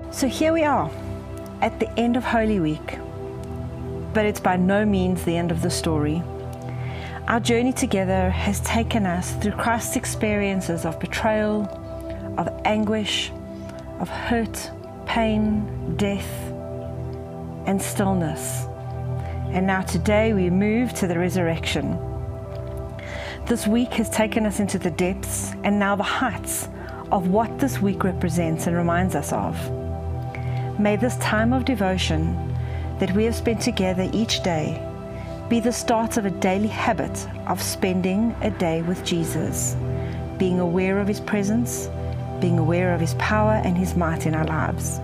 So here we are at the end of Holy Week, but it's by no means the end of the story. Our journey together has taken us through Christ's experiences of betrayal, of anguish, of hurt, pain, death, and stillness. And now today we move to the resurrection. This week has taken us into the depths and now the heights of what this week represents and reminds us of. May this time of devotion that we have spent together each day be the start of a daily habit of spending a day with Jesus, being aware of His presence, being aware of His power and His might in our lives.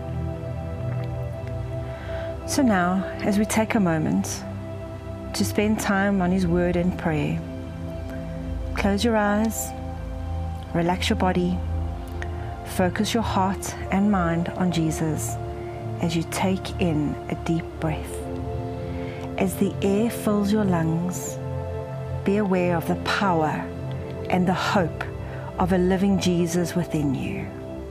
So now, as we take a moment to spend time on His Word and prayer, close your eyes, relax your body, focus your heart and mind on Jesus as you take in a deep breath. As the air fills your lungs, be aware of the power and the hope of a living Jesus within you.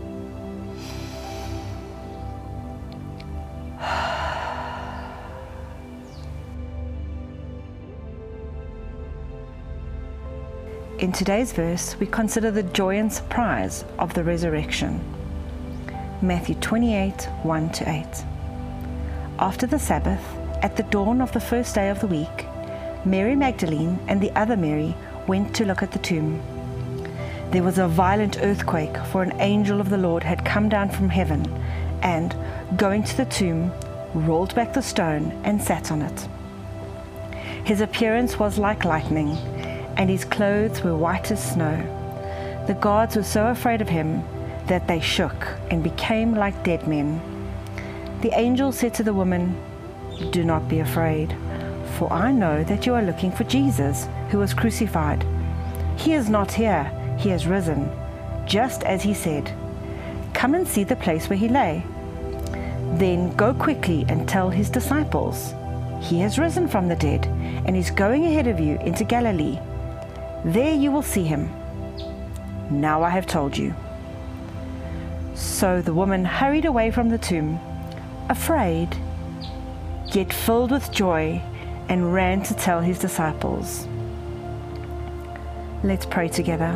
In today's verse, we consider the joy and surprise of the resurrection. Matthew 28, 1-8. After the Sabbath, at the dawn of the first day of the week, Mary Magdalene and the other Mary went to look at the tomb. There was a violent earthquake, for an angel of the Lord had come down from heaven and, going to the tomb, rolled back the stone and sat on it. His appearance was like lightning, and his clothes were white as snow. The guards were so afraid of him that they shook and became like dead men. The angel said to the woman, "Do not be afraid, for I know that you are looking for Jesus, who was crucified. He is not here, he has risen, just as he said. Come and see the place where he lay. Then go quickly and tell his disciples, he has risen from the dead and is going ahead of you into Galilee. There you will see him. Now I have told you." So the woman hurried away from the tomb, afraid, yet filled with joy, and ran to tell his disciples. Let's pray together.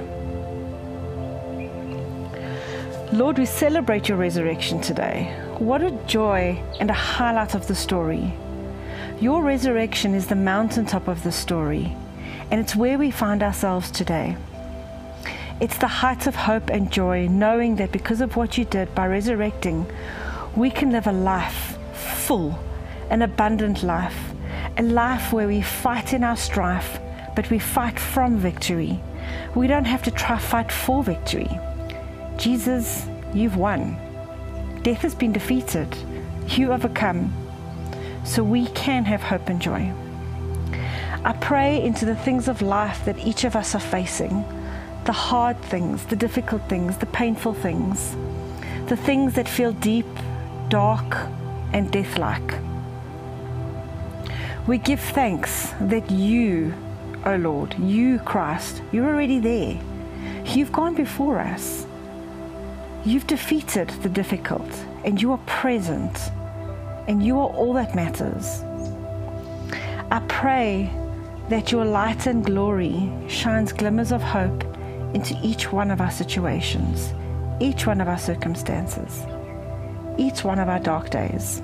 Lord, we celebrate your resurrection today. What a joy and a highlight of the story. Your resurrection is the mountaintop of the story, and it's where we find ourselves today. It's the heights of hope and joy, knowing that because of what you did by resurrecting, we can live a life full, an abundant life, a life where we fight in our strife, but we fight from victory. We don't have to fight for victory. Jesus, you've won. Death has been defeated. You overcome. So we can have hope and joy. I pray into the things of life that each of us are facing, the hard things, the difficult things, the painful things, the things that feel deep, dark, and death-like. We give thanks that you, O Lord, you, Christ, you're already there. You've gone before us. You've defeated the difficult, and you are present, and you are all that matters. I pray that your light and glory shines glimmers of hope into each one of our situations, each one of our circumstances, each one of our dark days.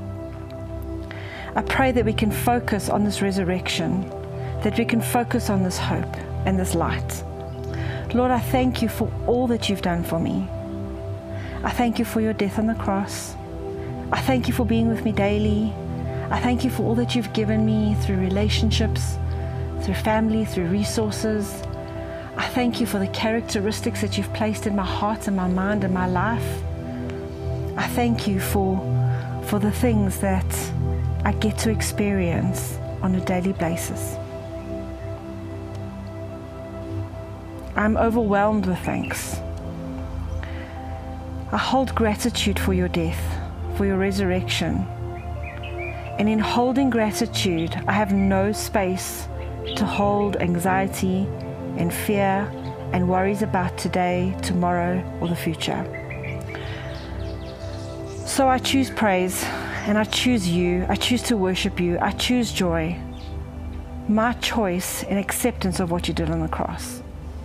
I pray that we can focus on this resurrection, that we can focus on this hope and this light. Lord, I thank you for all that you've done for me. I thank you for your death on the cross. I thank you for being with me daily. I thank you for all that you've given me through relationships, through family, through resources. I thank you for the characteristics that you've placed in my heart and my mind and my life. I thank you for the things that I get to experience on a daily basis. I'm overwhelmed with thanks. I hold gratitude for your death, for your resurrection. And in holding gratitude, I have no space to hold anxiety and fear and worries about today, tomorrow, or the future. So I choose praise, and I choose you. I choose to worship you. I choose joy. My choice in acceptance of what you did on the cross.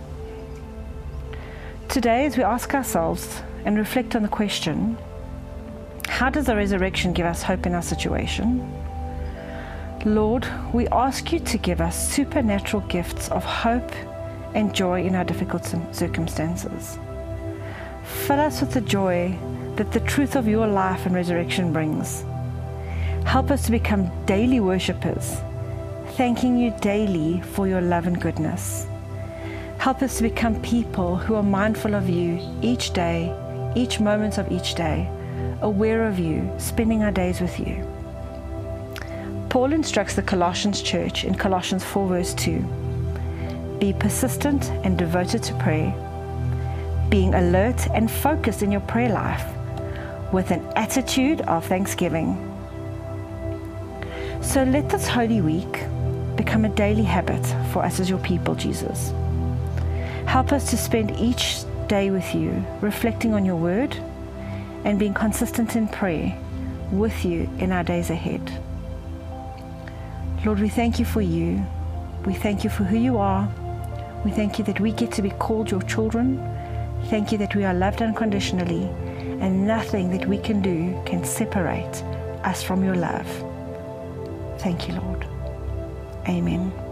Today, as we ask ourselves and reflect on the question, how does the resurrection give us hope in our situation? Lord, we ask you to give us supernatural gifts of hope and joy in our difficult circumstances. Fill us with the joy that the truth of your life and resurrection brings. Help us to become daily worshippers, thanking you daily for your love and goodness. Help us to become people who are mindful of you each day, each moment of each day, aware of you, spending our days with you. Paul instructs the Colossians church in Colossians 4 verse 2, be persistent and devoted to prayer, being alert and focused in your prayer life with an attitude of thanksgiving. So let this Holy Week become a daily habit for us as your people, Jesus. Help us to spend each day with you, reflecting on your word and being consistent in prayer with you in our days ahead. Lord, we thank you for you. We thank you for who you are. We thank you that we get to be called your children. Thank you that we are loved unconditionally, and nothing that we can do can separate us from your love. Thank you, Lord. Amen.